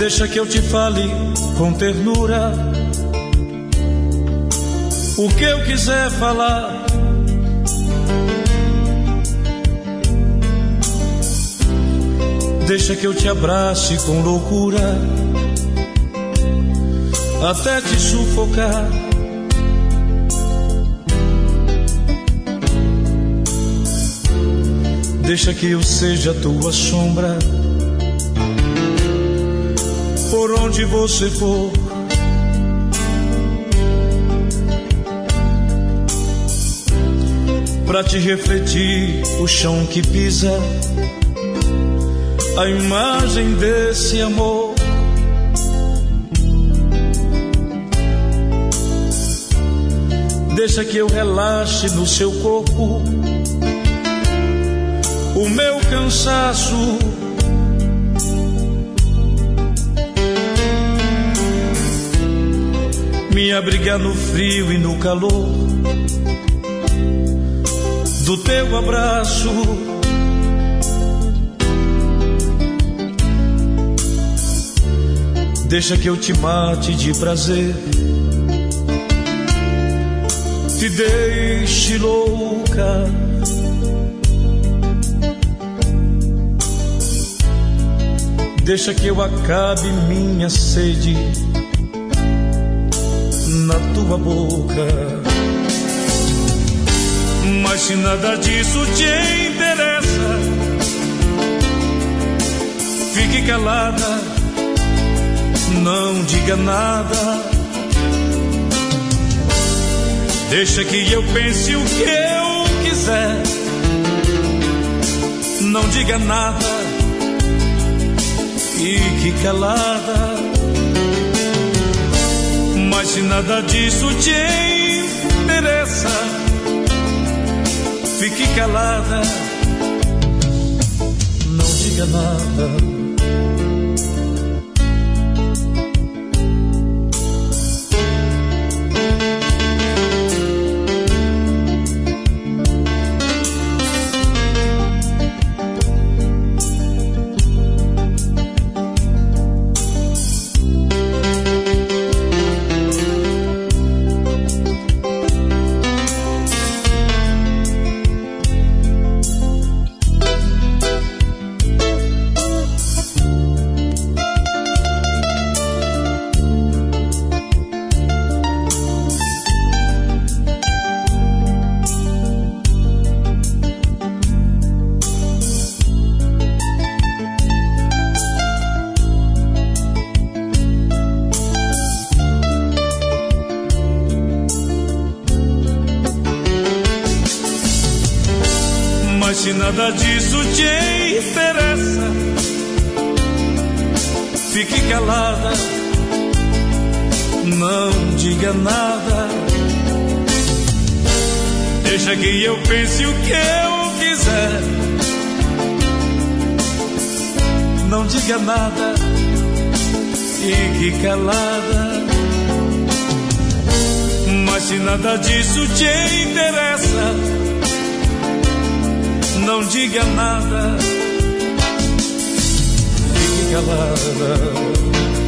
Deixa que eu te fale com ternura o que eu quiser falar. Deixa que eu te abrace com loucura até te sufocar. Deixa que eu seja tua sombra por onde você for. Pra te refletir o chão que pisa, a imagem desse amor. Deixa que eu relaxe no seu corpo o meu cansaço. Me abrigar no frio e no calor do teu abraço. Deixa que eu te mate de prazer, te deixe louca. Deixa que eu acabe minha sede na tua boca. Mas se nada disso te interessa, fique calada, não diga nada. Deixa que eu pense o que eu quiser, não diga nada, fique calada. Mas se nada disso te interessa, fique calada, não diga nada. Se nada disso te interessa, fique calada, não diga nada. Deixa que eu pense o que eu quiser, não diga nada, fique calada. Mas se nada disso te interessa, não diga nada, fique calada.